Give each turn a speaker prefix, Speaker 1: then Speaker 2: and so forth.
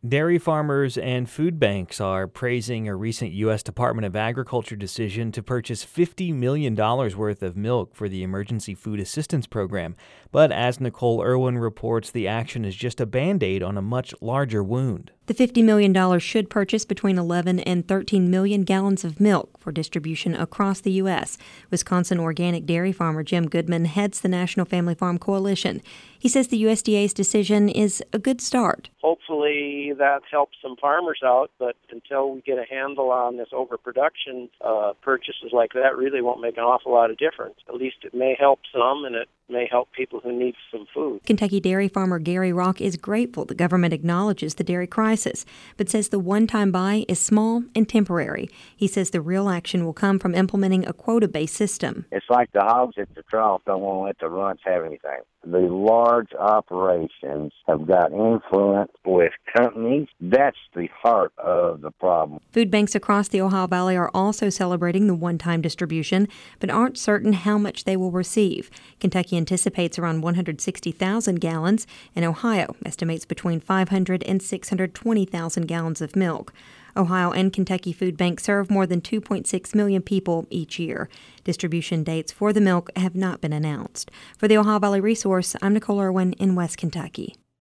Speaker 1: Dairy farmers and food banks are praising a recent U.S. Department of Agriculture decision to purchase $50 million worth of milk for the Emergency Food Assistance Program. But as Nicole Irwin reports, the action is just a Band-Aid on a much larger wound.
Speaker 2: The $50 million should purchase between 11 and 13 million gallons of milk for distribution across the U.S. Wisconsin organic dairy farmer Jim Goodman heads the National Family Farm Coalition. He says the USDA's decision is a good start.
Speaker 3: Hopefully that helps some farmers out, but until we get a handle on this overproduction, purchases like that really won't make an awful lot of difference. At least it may help some, and it may help people who need some food.
Speaker 2: Kentucky dairy farmer Gary Rock is grateful the government acknowledges the dairy crisis, but says the one-time buy is small and temporary. He says the real action will come from implementing a quota-based system.
Speaker 4: It's like the hogs at the trough don't want to let the runs have anything. The large operations have got influence with companies. That's the heart of the problem.
Speaker 2: Food banks across the Ohio Valley are also celebrating the one-time distribution, but aren't certain how much they will receive. Kentucky anticipates around 160,000 gallons, and Ohio estimates between 500 and 620,000 gallons of milk. Ohio and Kentucky food banks serve more than 2.6 million people each year. Distribution dates for the milk have not been announced. For the Ohio Valley Resource, I'm Nicole Irwin in West Kentucky.